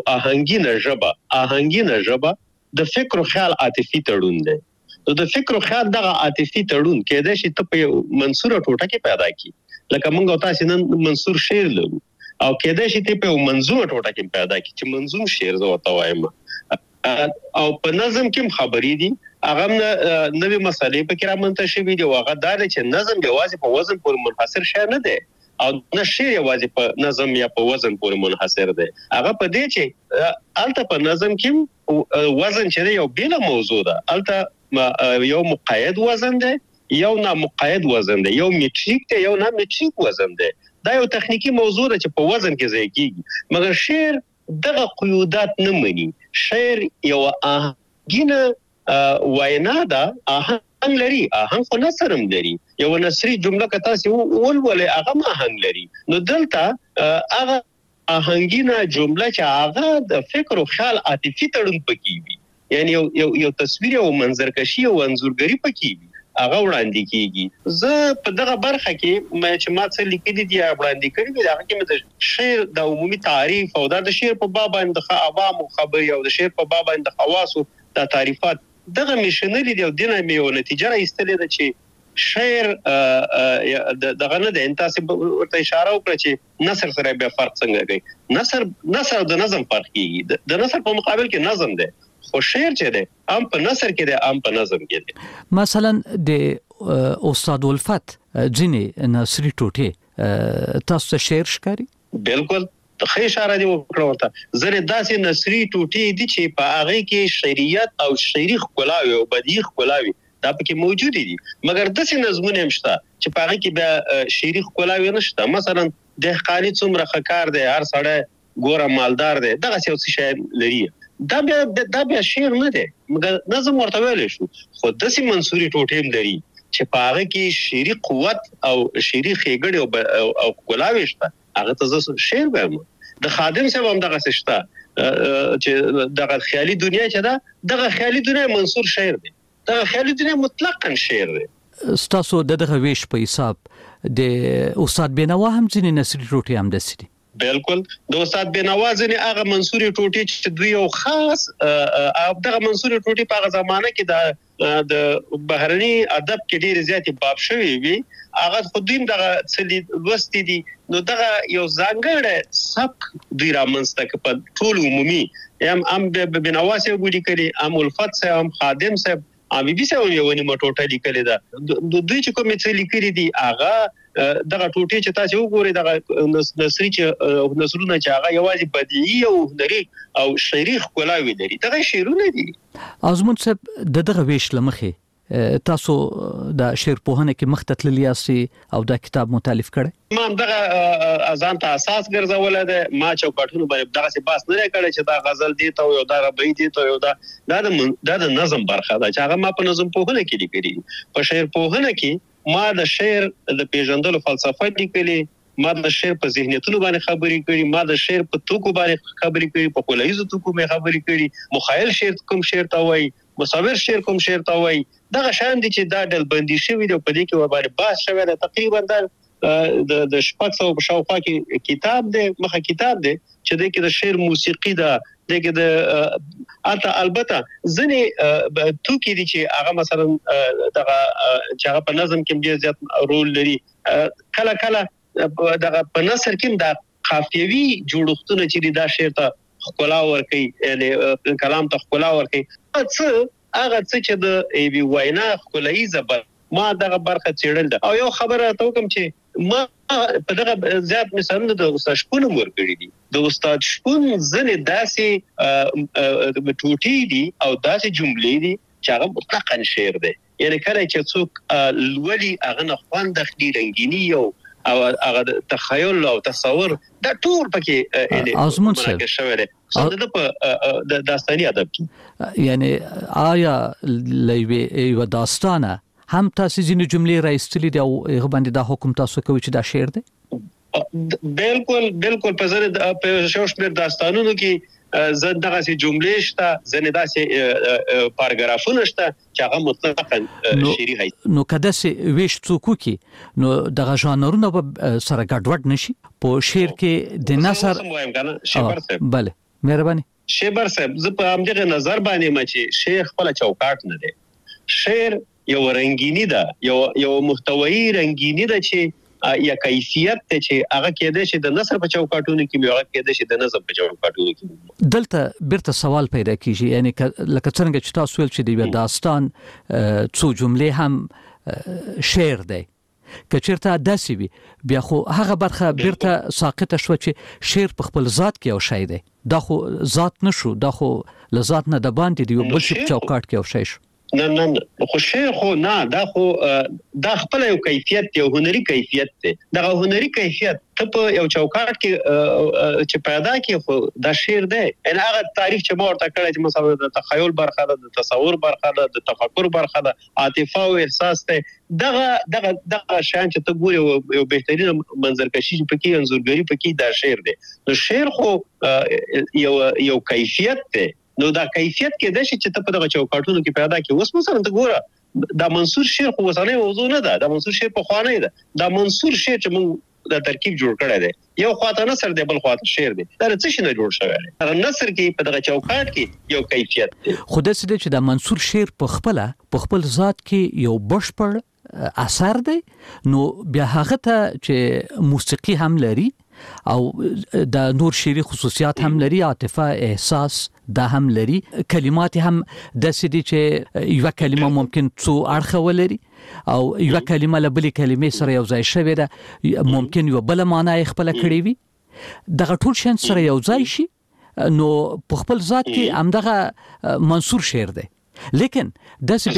آهنګینه ژبه د فکر او خیال عاطفي تړون دی. نو د فکر او خیال دغه عاطفي تړون کېدای شي ته په منثور ټوټه کې پیدا کی لکه موږ او تاسو نن منثور شعر لرو او کېدای شي ته په منظومه ټوټه کې پیدا کی چې منظوم شعر زه ورته وایم. او په نظم کې خبرې دي هغه نوې مسالې په کې رامنځته شوې دي او هغه دا چې نظم یوازې په وزن پورې منحصر شی نه دی او نه شعر یوازې په نظم یا په وزن پورې منحصر دی. هغه په دې چې الته په نظم کې وزن چې یو بیل موضوع ده، الته یو مقید وزن دی، یو نامقید وزن دی، یو میټریک دی، یو نامټریک وزن دی. دا یو تخنیکی موضوع ده چې په وزن کې ځای کیږي، مګر شعر دغه قیودات نه مني. شعر یو آهنګینه وینا دا آهنګ لري، آهنګ خو نثر هم لري. یو نثري جمله کتا سي ولولې هغه آهنګ لري. نو دلته هغه آهنګینه جمله چې هغه د فکر او خیال عاطفي تړون پکې وي، یعنی یو تصویر او منظرکشي او انځورګری پکې وي، هغه وړاندې کیږي. زه په دغه برخه کې چې ما څه لیکلي دي وړاندې کړی دي، هغه کې مې د شعر د عمومي تعریف او د شعر په باب باندې د عوامو خبري او د شعر په باب باندې د خواصو د تعریفات دغه مشنلي دی او دینه مې یو نتیجه راستلې ده چې شعر دغه نه ده. تاسو ورته اشاره وکړه چې نثر سره به فرق څنګه کوي. نثر د نظم فرق کیږي، د نثر په مقابل کې نظم ده، خو شعر چې ده هم په نثر کې ده هم په نظم کې ده. مثلا د استاد الفت ځینې نثري ټوټې تاسو شعر ښکاري؟ بالکل خې اشاره دی وکړه ورته. زره داسې نثري ټوټې دي چې په هغه کې شعریت او شعري ښکلاوي او بدیع ښکلاوي دا پکې موجود دي، مګر داسې نظمونه هم شته چې په هغه کې بیا شعري ښکلاوي نشته. مثلا دهقانی څومره خکار دی، هر سړی ګوره مالدار دی، دغه څه شی لري. دا بیا شعر نه دی، مګر نظم ورته ویل شو. خو داسې منثوري ټوټې هم لري چې په هغه کې شعري قوت او شعري ښېګړې او ښکلاوي شته، هغه ته زه شعر وایم. د خادم صاحب هم دغه څه شته چې دغه خیالي دنیا چې دغه خیالي دنیا منثور شعر دی، دغه خیالي دنیا مطلقاً شعر دی. ستاسو دغه ویش په حساب د استاد بینوا هم ځینې نثري ټوټې هم داسې دي؟ بالکل د استاد بینوا ځینې هغه منثوري ټوټې چې دوی یو خاص دغه منثوري ټوټې په هغه زمانه کې د بهرني ادب کې ډېر زیاتې باب شوی وي، هغه خو دوی دغه څلي لوستي دي. نو دغه یو ځانګړی سبک دوی رامنځته کړ په ټول عمومي هم بینوا صاحب ولیکلي، هم الفت صاحب، هم خادم صاحب، بي بي صاحب یو نیمه ټوټه لیکلې ده. دوی چې کوم څه لیکلي دي هغه دغه ټوټې چې تاسو وګورئ، دغه نثري چې نثرونه چې هغه یوازې بدیعي او هنري او شعري ښکلاوي لري، دغه شعرونه دي. ازمون صاحب دغه ویش لمخې تاسو د شعر پوهنه کې مختتللی یاستئ او دا کتاب مؤلف کړی؟ ما دغه ځان ته اساس ګرځولای دی، ما چوکاټونو باندې دغه څه باس نه کړی چې دا غزل دی ته یو دا رباعي دی ته یو دا د نظم برخه ده چې هغه ما په نظم پوهنه کې لیکلي. په شعر پوهنه کې ما د شعر د پیژندلو فلسفه لیکلي، ما د شعر په ذهنیتونو باندې خبرې کړي، ما د شعر په توکو باندې خبرې کړي، په کولایزو توکو باندې خبرې کړي، مخایل شعر کوم شعر ته وایي، مصور شعر کوم شعر ته وایي. دغه شان دي چې دا ډلبندي شوی دی په دې کې باندې باس شوی دی. تقریبا د 600 په شاوخوا کې کتاب دی، مخه کتاب دی چې د کې د شعر موسیقي ده، د کې د البته ځنې توکي دي چې هغه مثلا دغه چې هغه په نظم کې ډېر زیات رول لري. کله کله دغه په نثر کې د قافیوي جوړښتونه چې دا شعر ته ښکلا ورکوي، یعنی کلام ته ښکلا ورکوي. هغه څه چې د ایوی وینا ښکلاییزه ما دغه برخه څېړل ده. او یو خبره ته کوم چې ما په دغه زیات مثالونه د استاد شپون ورکړي دي. د استاد شپون ځنې داسې ټوټې دي او داسې جملې دي چې هغه مطلقاً شعر دی، یعنی کله چې څوک لولي هغه نه خوند اخلي، رنګینی او هغه تخیل او تصور دا ټول پکې ازمون صاحب شوی دی د داستاني ادب کې. یعنی آیا یو داستانه هم تاسو ځینې جملې راایستلې دي او هغه باندې دا حکم تاسو کوي چې دا شعر دی؟ بالکل په ځینې په شوشمیر داستانونو کې دغه سي جملې شته، ځنې داسې پاراګرافونه شته چې هغه مطلقاً شعري هي. نو کده سي ویش څوک کی نو دغه ژانرونه سره ګډوډ نشي په شعر کې د نثر شیبر صاحب. بله مهرباني شیبر صاحب، زه په همدغه نظر باندې ما چې شعر خپل چوکاټ نه دی. شعر یو رنگینی ده، یو محتوایی رنگینی ده چې یا کیفیت ته چې هغه کېده چې د نثر په چوکاټونو کې هغه کېده چې د نظم په چوکاټونو کې. دلته بیرته سوال پیدا کیږي، یعنی لکه څنګه چې تاسو ویل چې د داستان څو جملې هم شعر دی، کچیرته داسې وي بیا خو هغه برخه بیرته ساقطه شو چې شعر په خپل ذات کې یو شی دی. دا خو ذات نشو، دا خو لذات نه د باندې دی یو بل شی چوکاټ کې یو شی شو. نه خو شعر خو نه دا خپل یو کیفیت دی، هنري کیفیت دی. دا هنري کیفیت ته په یو چوکاټ کې چې پیدا کې خو دا شعر دی. ان هغه تعریف چې ما ورته کړی چې مثلا د تخیل برخه ده، د تصور برخه ده، د تفکر برخه ده، عاطفه او احساس ته دغه شان چې ته ګوري یو بهترین منظرکشي پکې، انځورګری پکې دا شعر دی. نو شعر خو یو کیفیت دی. نو دا کیفیت کې د شي چې ته په دغه چوکاټونو کې پیدا کې. اوس مثلا ته ګوره دا منصور شعر خو وسانه موضوع نه ده، دا منصور شعر په خوانه ده. دا منصور شعر چې موږ د ترکیب جوړ کړی دی، یو خواته نثر دی، بل خواته شعر دی. دا څه شي نه جوړ شوی دی. هغه نثر کې په دغه چوکاټ کې یو کیفیت دی. خو د څه چې دا منصور شعر په خپل ذات کې یو بشپړ اثر دی. نو بیا هغه ته چې موسیقي هم لري او د نور شعري خصوصیات هم لري، عاطفه، احساس دا هم لري، کلمات هم د سدي چې یو کلمه ممکن څو اړخ ولري او یو کلمه له بلې کلمې سره یو ځای شوی ده، ممکن یو بل معنی خپل کړی وي. دغه ټول شین سره یو ځای شي، نو په خپل ذات کې همدغه منصور شعر دی. لیکن خو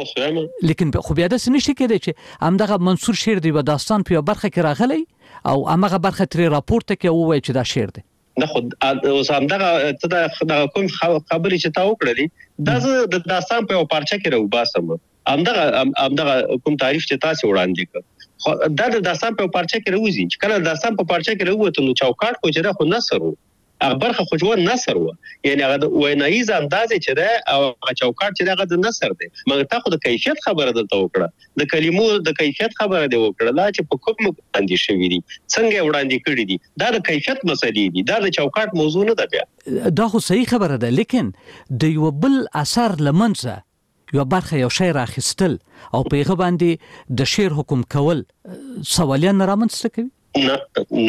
بیا داسې نشي کېدای چې همدغه منصور شعر دی و داستان په یو برخه کې راغلی او هغه برخه ترې راپورته کې ووایي چې دا شعر دی. نه خو اوس همدغه کوم خبرې چې تا وکړلې دا د داستان په یو پارچه کې راوباسم. همدغه کوم تعریف چې تاسو وړاندې کړ دا د داستان په پارچه کې راوځي. چې کله داستان په پارچه کې راووت نو چوکاټ خو چې دا خو نثر و، هغه برخه خو جوړ نثر و، یعنی هغه د وینایز انداز چې دا او هغه چوکاټ چې دا د نثر دی. مګر تا خو د کیفیت خبره دلته وکړه، د کلمو د کیفیت خبره دی وکړه، لا چې په کوم باندې شوی دي، څنګه وړاندې کړی دي، دا د کیفیت مسلې دي، دا د چوکاټ موضوع نه ده. بیا دا خو صحیح خبره ده، لیکن د یو بل اثر لمنځه یو برخه یو شعر اخیستل او په هغه باندې د شعر حکم کول سوالیان رامنځته کوي.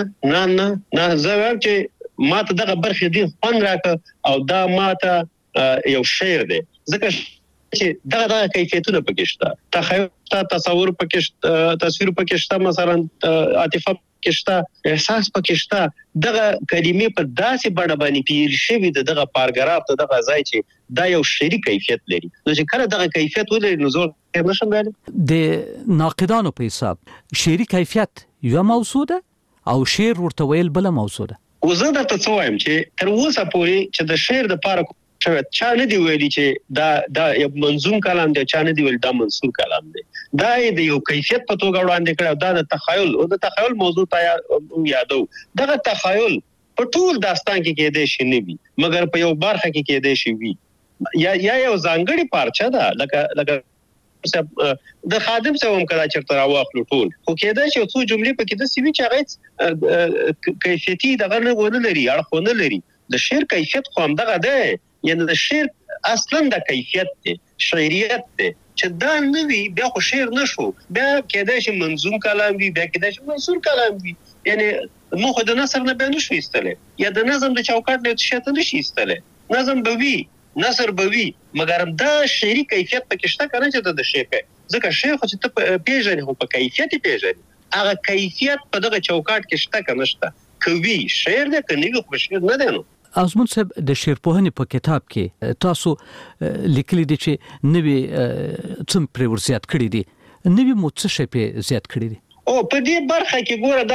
نه زه وایم چې ما ته دغه برخه دي خوند راکړه او دا ما ته یو شعر دی، ځکه چې دغه کیفیتونه پکې شته، تخیل، تصور پکې شته، تصویر پکې شته، مثلا عاطفه پکې شته، احساس پکې شته. دغه کلمې په داسې بڼه باندې پیر شوی دغه پاراګراف ته دغه ځای چې دا یو شعري کیفیت لري. نو چې کله دغه کیفیت ولري نو زه نشم ویلی. د ناقدانو په حساب شعري کیفیت یو موضوع ده او شعر ورته ویل بل موضوع ده. وزه درته څه وایم چې تر اوسه پورې چې د شعر د پاره چا نه دی ویلي چې دا یو منظوم کلام دی، چا نه دی ویلي دا منثور کلام دی. دا د یو کیفیت په توګه وړاندې کړو. دا د تخیل او د تخیل موضوع ته یادو. دغه تخیل په ټول داستان کې کېدای شي نه وي، مګر په یو برخه کې کېدای شي وي، یا یو ځانګړی پارچه ده، لکه د خادم څه هم کړه چې تر واخلو ټول، خو کېدای شي څو جملې پکې د سوي چې هغه کیفیتي دغه نه ولري، اړخ نه لري. د شعر کیفیت خو هم دغه ده، یعنی د شعر اصلا د کیفیت دی، شعریت دی، چې دا نه وي بیا خو شعر نشو. بیا کېدای شي منظوم کلام وي، بیا کېدای شي منثور کلام وي. یعنی موږ د نثر نه بیا نشو ایستلی، یا د نظم د چوکاټ نه شته نشي ایستلی. نظم به وي، نثر به وي، مګر دا شعري کیفیت پکې شته کنه چې د شعر ځکه شعر خو چې ته پیژنې خو په کیفیت پیژنې، هغه کیفیت په دغه چوکاټ کې شته کنه شته. کوي شعر ده کني خو شعر نه دی. نو ازمون صاحب د شعرپوهنې په کتاب کې تاسو لیکلي دي چې نوې څوم پر ورزيات کړی دي، نوې مو څه شي په زیات کړی دي؟ او په دې برخه کې ګوره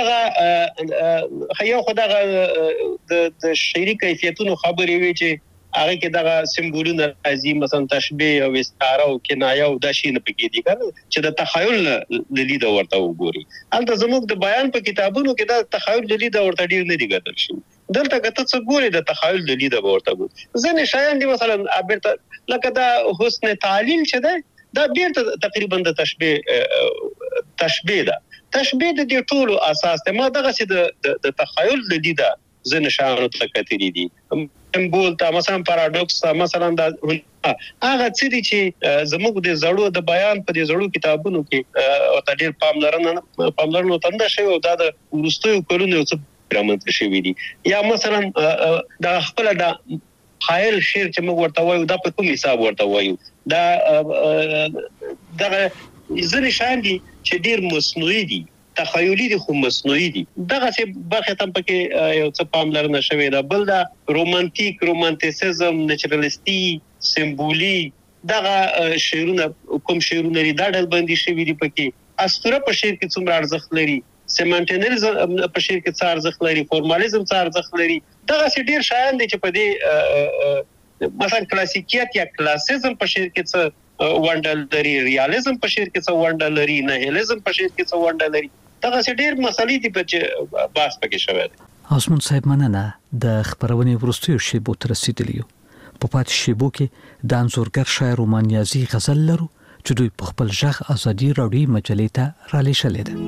دغه خیو خدغه د شعري کیفیتونو خبرې وی چې هغه کې دغه سمبولونه راځي، مثلا تشبیه او استعاره او کنایه او د شي نه پکې دي کنه چې د تخیل د لید ورته وګوري. البته زموږ د بیان په کتابونو کې د تخیل د لید ورته ډیر نه دی ګټل شي. دلته کته څه ګوري د تخیل د لید ورته ګوري. ځنه شایان دي مثلا ابرته لکه دا حسن تعلیل چې ده دا بیرته تقریبا د تشبیه ده. تشبیه د دې ټولو اساس ته ما دغه چې د تخیل د لید ځنه شانو ته کتري دي. سمبول ته مثلا پارادوکس ته مثلا دا هغه څه دي چې زموږ د زړو د بیان په دې زړو کتابونو کې او ډېر پاملرنه تنده شوی او دا د ورستیو کولونو څه رامنځته شوی دي. یا مثلا دا خپل د خیال شعر چې موږ ورته وایو دا په کوم حساب ورته وایو، دا ځنې شان دي چې ډېر مصنوعي دي، تخیلی دي خو مصنوعي دي. دغه څه برخه تم پکې یو څه پاملرنه شوی ده. بل دا رومانتیسزم، نیچرالستي، سمبولی، دغه شعرونه کوم شعرونه لري دا ډول باندې شوی دی پکې اسطوره په شعر کې څومره ارزښت لري سیمانټینریزم په شعر کې څه ارزښت لري فورمالیزم څه ارزښت لري دغه ډیر شایان دي چې په دې مثلا کلاسیکیت یا کلاسیزم په شعر کې څه ونډه لري ریالیزم په شعر کې څه ونډه لري نهیلیزم په شعر کې څه ونډه لري دغه ډیر مسلې دي چې بحث پکې شوی دی. آسمون صاحب مننه د خبرونې وروستیو شیبو تر رسیدلیو په پاتې شیبو کې د انځورګر شاعر رومانیازي غزل لرو چې دوی په خپل ژغ ازادي راډیو مجلې ته را لېږلې ده.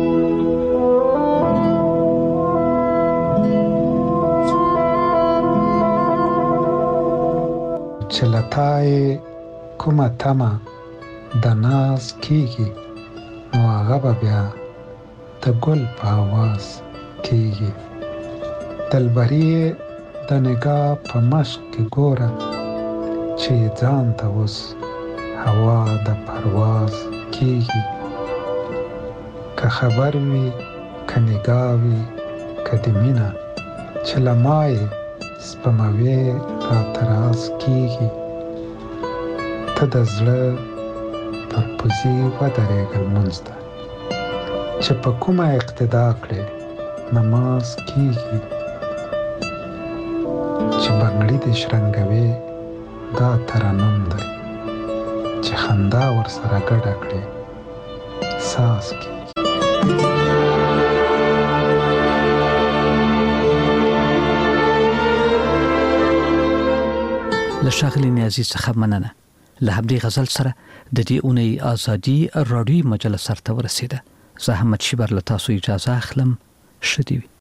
چلتای کومه تمه د ناز کیږي نو هغه بیا د ګل په आवाज کیږي دلبري د نگاه په مشق کې ګوره چې ځان ته اوس هوا د پرواز کیږي که خبر وي که نگاه وي که د مینه چې لمای سپموي را تراز کیږي ته د زړه پر پوزي ودرېږه لمونځ ته چې په کومه اقتدا کړې نماز کیږي چې بنګړي دې شرنګوي دا ترنم دی چې خندا ورسره ګډه کړې ساز کیږي. له ښاغلي نیازي څخه مننه. له همدې غزل سره د دې اونۍ ازادي راډیو مجله سرته ورسېده. زه احمد شیبر له تاسو اجازه اخلم. ښه دې وي.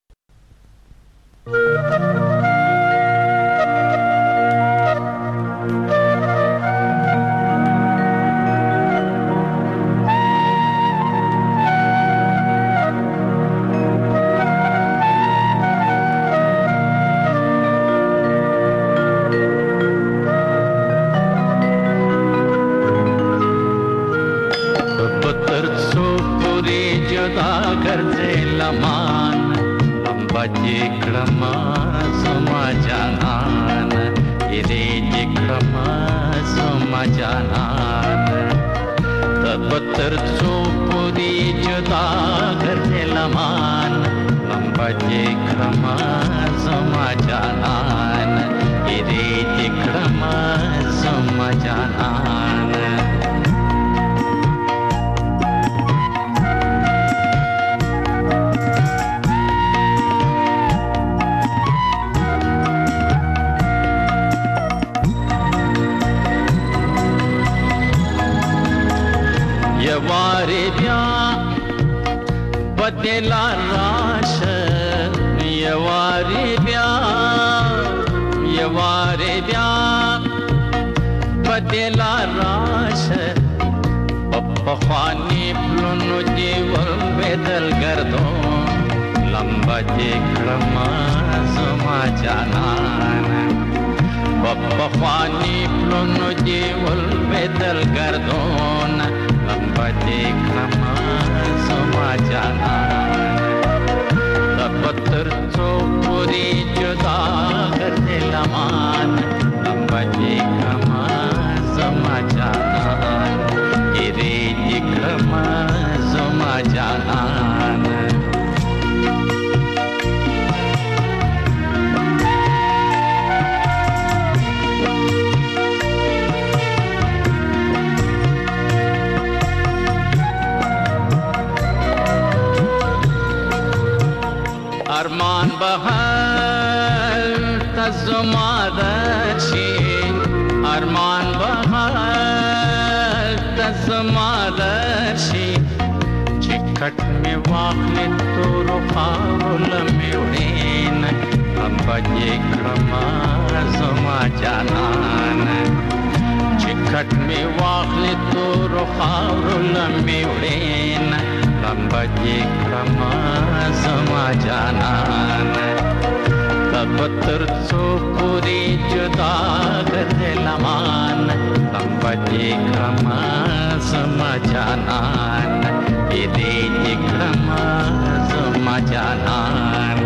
ارمان بهر تزمادشی ارمان بهر تزمادشی چکٹ میں واخلی تو رخاول میوڑین ام بجے کرما زما جانان چکٹ میں واخلی تو رخاول میوڑین بجے کرما زما جانان تب تر سو پوری جدا گدے لمان بجے کرما زما جانان دے کرما زما جانان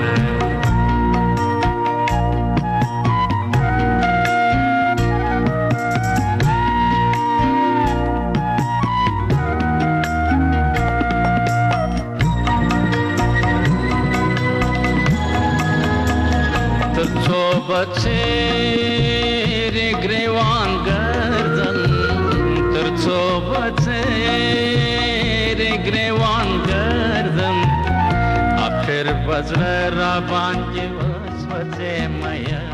بچه ریگریوان گردن ترڅو بچه ریگریوان گردن اخر بزر را باندې وسوځه میا